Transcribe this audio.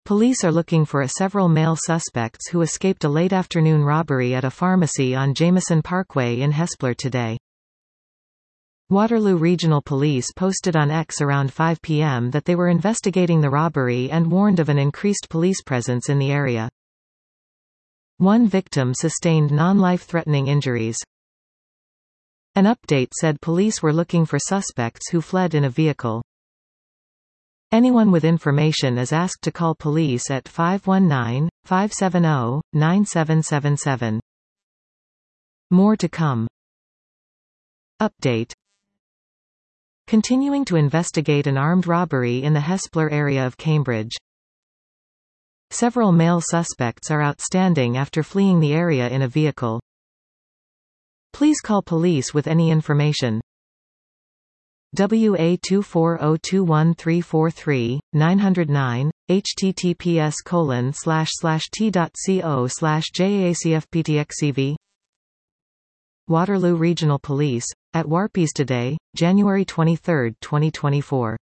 Police are looking for several male suspects who escaped a late afternoon robbery at a pharmacy on Jameson Parkway in Hespeler today. Waterloo Regional Police posted on X around 5 p.m. that they were investigating the robbery and warned of an increased police presence in the area. One victim sustained non-life-threatening injuries. An update said police were looking for suspects who fled in a vehicle. Anyone with information is asked to call police at 519-570-9777. More to come. Update. Continuing to investigate an armed robbery in the Hespeler area of Cambridge. Several male suspects are outstanding after fleeing the area in a vehicle. Please call police with any information. WA24021343909, https://t.co/JACFPTXCV. Waterloo Regional Police, at Warpies today, January 23, 2024.